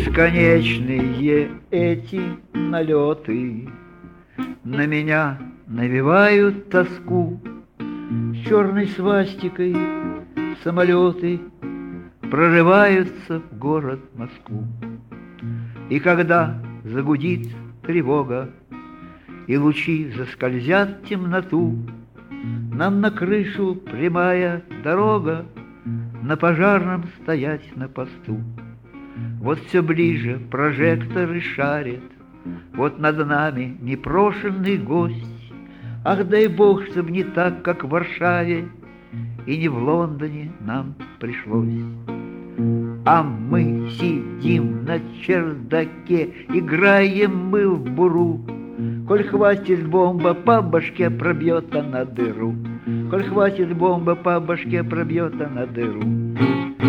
Бесконечные эти налеты на меня навевают тоску. С черной свастикой самолеты прорываются в город Москву. И когда загудит тревога и лучи заскользят в темноту, нам на крышу прямая дорога, на пожарном стоять на посту. Вот все ближе прожекторы шарят, вот над нами непрошенный гость. Ах, дай Бог, чтоб не так, как в Варшаве, и не в Лондоне нам пришлось. А мы сидим на чердаке, играем мы в буру. Коль хватит бомба, по башке пробьет она дыру. Коль хватит бомба, по башке пробьет она дыру.